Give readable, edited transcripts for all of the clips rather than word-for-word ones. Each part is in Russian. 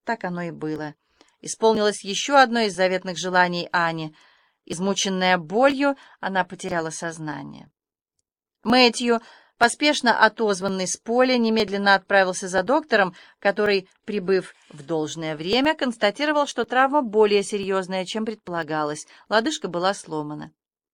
Так оно и было. Исполнилось еще одно из заветных желаний Ани. Измученная болью, она потеряла сознание. Мэтью, поспешно отозванный с поля, немедленно отправился за доктором, который, прибыв в должное время, констатировал, что травма более серьезная, чем предполагалось. Лодыжка была сломана.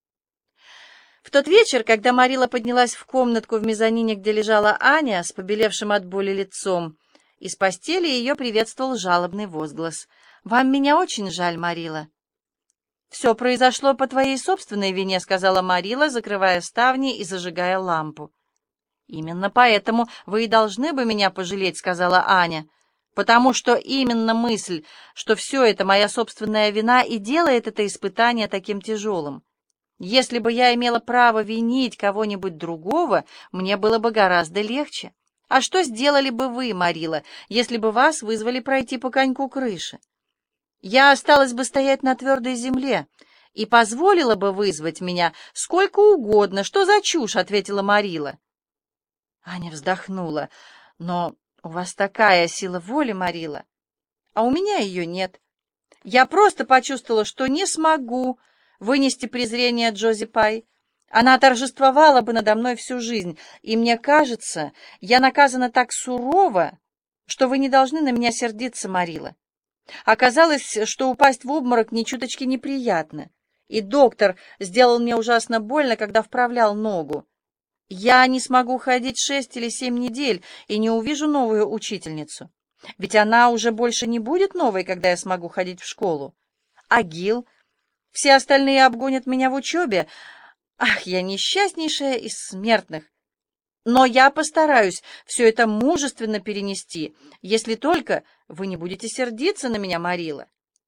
В тот вечер, когда Марила поднялась в комнатку в мезонине, где лежала Аня, с побелевшим от боли лицом, из постели ее приветствовал жалобный возглас. «Вам меня очень жаль, Марила». «Все произошло по твоей собственной вине», — сказала Марила, закрывая ставни и зажигая лампу. «Именно поэтому вы и должны бы меня пожалеть», — сказала Аня, «потому что именно мысль, что все это моя собственная вина, и делает это испытание таким тяжелым. Если бы я имела право винить кого-нибудь другого, мне было бы гораздо легче. А что сделали бы вы, Марила, если бы вас вызвали пройти по коньку крыши? Я осталась бы стоять на твердой земле и позволила бы вызвать меня сколько угодно. Что за чушь?» — ответила Марила. Аня вздохнула. «Но у вас такая сила воли, Марила, а у меня ее нет. Я просто почувствовала, что не смогу вынести презрение Джози Пай. Она торжествовала бы надо мной всю жизнь, и мне кажется, я наказана так сурово, что вы не должны на меня сердиться, Марила. Оказалось, что упасть в обморок ни чуточки неприятно, и доктор сделал мне ужасно больно, когда вправлял ногу. Я не смогу ходить 6 или 7 недель и не увижу новую учительницу. Ведь она уже больше не будет новой, когда я смогу ходить в школу. А Гил? Все остальные обгонят меня в учебе. Ах, я несчастнейшая из смертных. Но я постараюсь все это мужественно перенести, если только вы не будете сердиться на меня, Марила.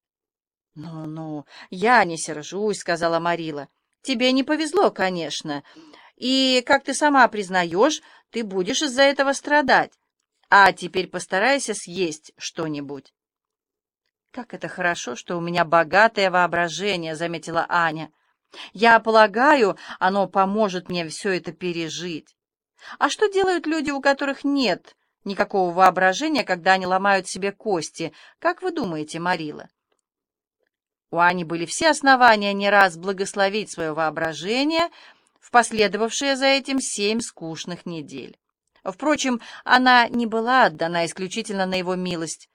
«Ну, я не сержусь», — сказала Марила. «Тебе не повезло, конечно. И, как ты сама признаешь, ты будешь из-за этого страдать. А теперь постарайся съесть что-нибудь». «Как это хорошо, что у меня богатое воображение», — заметила Аня. «Я полагаю, оно поможет мне все это пережить. А что делают люди, у которых нет никакого воображения, когда они ломают себе кости? Как вы думаете, Марила?» У Ани были все основания не раз благословить свое воображение в последовавшие за этим 7 скучных недель. Впрочем, она не была отдана исключительно на его милость.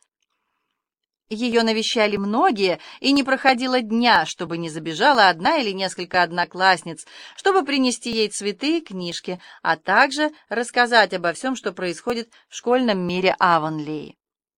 Ее навещали многие, и не проходило дня, чтобы не забежала одна или несколько одноклассниц, чтобы принести ей цветы и книжки, а также рассказать обо всем, что происходит в школьном мире Авонлеи.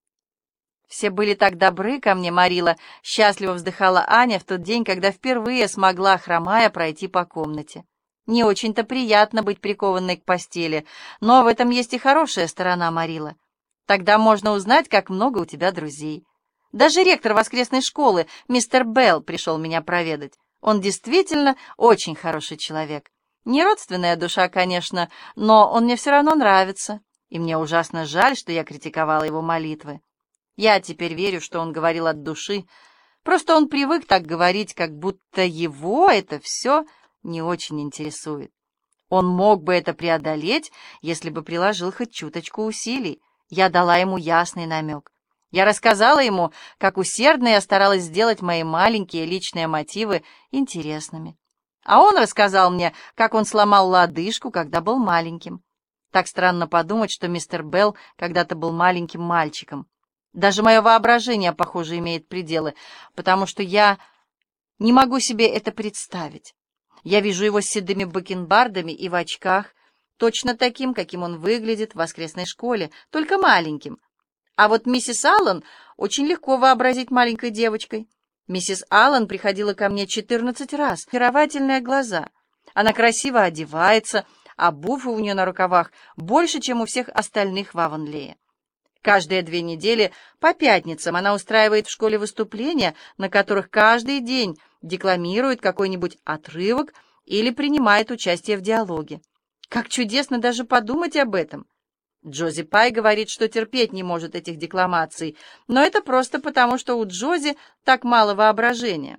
«Все были так добры ко мне, Марила», — счастливо вздыхала Аня в тот день, когда впервые смогла, хромая, пройти по комнате. «Не очень-то приятно быть прикованной к постели, но в этом есть и хорошая сторона, Марила. Тогда можно узнать, как много у тебя друзей. Даже ректор воскресной школы, мистер Белл, пришел меня проведать. Он действительно очень хороший человек. Не родственная душа, конечно, но он мне все равно нравится, и мне ужасно жаль, что я критиковала его молитвы. Я теперь верю, что он говорил от души. Просто он привык так говорить, как будто его это все не очень интересует. Он мог бы это преодолеть, если бы приложил хоть чуточку усилий. Я дала ему ясный намек. Я рассказала ему, как усердно я старалась сделать мои маленькие личные мотивы интересными. А он рассказал мне, как он сломал лодыжку, когда был маленьким. Так странно подумать, что мистер Белл когда-то был маленьким мальчиком. Даже мое воображение, похоже, имеет пределы, потому что я не могу себе это представить. Я вижу его с седыми бакенбардами и в очках, точно таким, каким он выглядит в воскресной школе, только маленьким. А вот миссис Аллен очень легко вообразить маленькой девочкой. Миссис Аллен приходила ко мне 14 раз, очаровательные глаза. Она красиво одевается, а обувь у нее на рукавах больше, чем у всех остальных в Авонлее. Каждые 2 недели по пятницам она устраивает в школе выступления, на которых каждый день декламирует какой-нибудь отрывок или принимает участие в диалоге. Как чудесно даже подумать об этом! Джози Пай говорит, что терпеть не может этих декламаций, но это просто потому, что у Джози так мало воображения.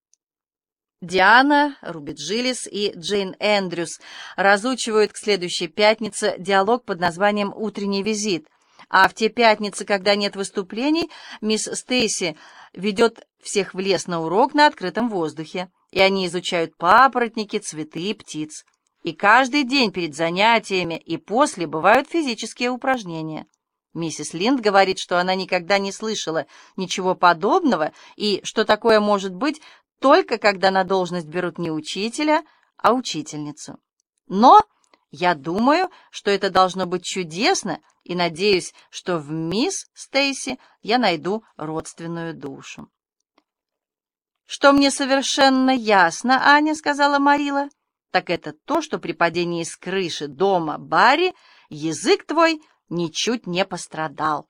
Диана, Руби Джилис и Джейн Эндрюс разучивают к следующей пятнице диалог под названием «Утренний визит», А в те пятницы, когда нет выступлений, мисс Стейси ведет всех в лес на урок на открытом воздухе, и они изучают папоротники, цветы и птиц. И каждый день перед занятиями и после бывают физические упражнения. Миссис Линд говорит, что она никогда не слышала ничего подобного, и что такое может быть только когда на должность берут не учителя, а учительницу. Но я думаю, что это должно быть чудесно, и надеюсь, что в мисс Стейси я найду родственную душу. «Что мне совершенно ясно, Аня, — сказала Марила, — так это то, что при падении с крыши дома Барри язык твой ничуть не пострадал».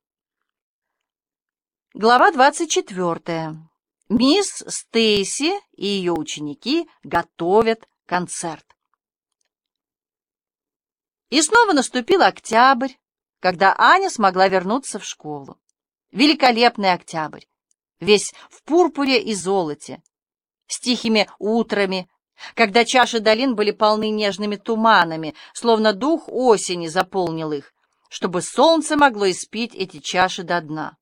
Глава 24. Мисс Стейси и ее ученики готовят концерт. И снова наступил октябрь, когда Аня смогла вернуться в школу. Великолепный октябрь, весь в пурпуре и золоте, с тихими утрами, когда чаши долин были полны нежными туманами, словно дух осени заполнил их, чтобы солнце могло испить эти чаши до дна.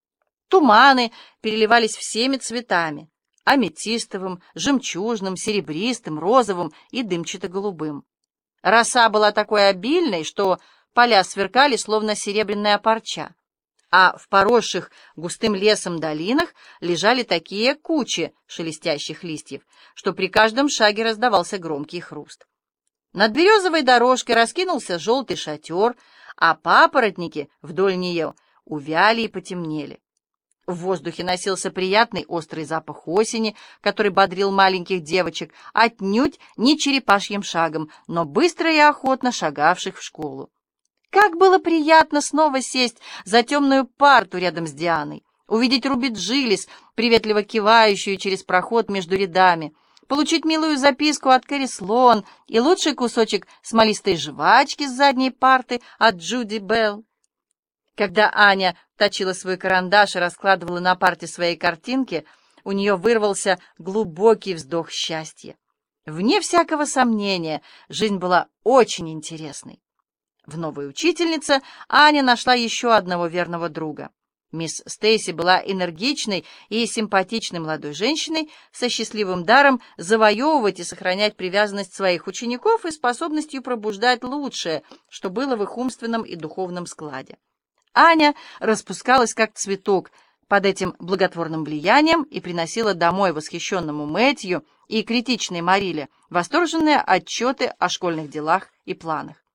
Туманы переливались всеми цветами — аметистовым, жемчужным, серебристым, розовым и дымчато-голубым. Роса была такой обильной, что поля сверкали, словно серебряная парча, а в поросших густым лесом долинах лежали такие кучи шелестящих листьев, что при каждом шаге раздавался громкий хруст. Над березовой дорожкой раскинулся желтый шатер, а папоротники вдоль нее увяли и потемнели. В воздухе носился приятный острый запах осени, который бодрил маленьких девочек, отнюдь не черепашьим шагом, но быстро и охотно шагавших в школу. Как было приятно снова сесть за темную парту рядом с Дианой, увидеть Руби Джилис, приветливо кивающую через проход между рядами, получить милую записку от Кэрри Слоан и лучший кусочек смолистой жвачки с задней парты от Джуди Белл. Когда Аня точила свой карандаш и раскладывала на парте свои картинки, у нее вырвался глубокий вздох счастья. Вне всякого сомнения, жизнь была очень интересной. В новой учительнице Аня нашла еще одного верного друга. Мисс Стейси была энергичной и симпатичной молодой женщиной со счастливым даром завоевывать и сохранять привязанность своих учеников и способностью пробуждать лучшее, что было в их умственном и духовном складе. Аня распускалась как цветок под этим благотворным влиянием и приносила домой восхищенному Мэтью и критичной Мариле восторженные отчеты о школьных делах и планах.